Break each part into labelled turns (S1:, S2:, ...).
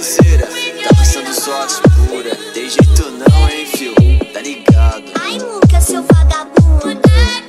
S1: parceira, tá passando sorte pura. Tem jeito não, hein, fio, tá ligado?
S2: Ai, nunca, seu vagabundo.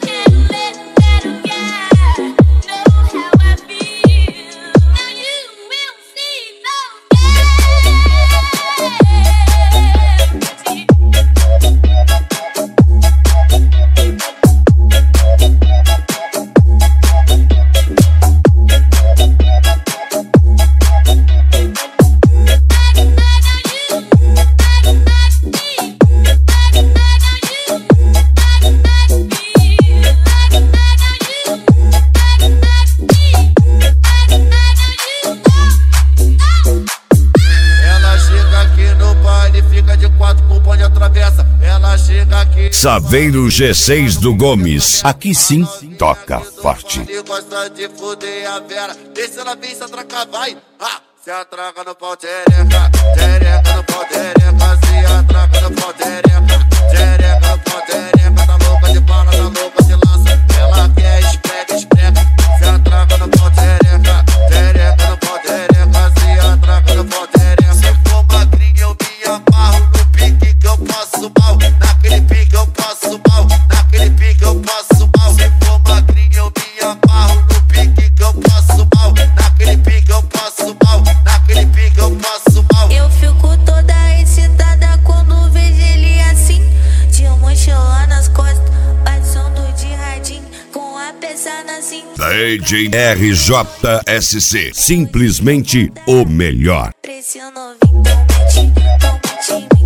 S3: Saveiro G6 do Gomes. Aqui sim, toca forte.
S4: Ele gosta de fuder a Vera. Deixa ela vir, se atracar, vai. Se atraca no pau, tereca. Tereca no pau, tereca. Se atraca no pau, tereca. Tereca no pau, tereca. Tá louca de bala, tá louca de lança. Ela quer esprega, esprega. Se atraca no pau, tereca. Tereca no pau, tereca. Se atraca no pau, tereca. Se for magrinho, eu me amarro no pique que eu passo mal. Naquele pique eu passo mal. Naquele pique eu passo mal. Se for magrinho, eu me amarro no pique que eu passo mal. Naquele pique eu passo mal. Naquele pique eu passo mal.
S2: Eu fico toda excitada quando vejo ele assim, de mochila nas costas, passando de radinho, com a pesada assim.
S3: DJ RJSC, simplesmente o melhor.
S2: Pra esse novinho, tão mete em mim.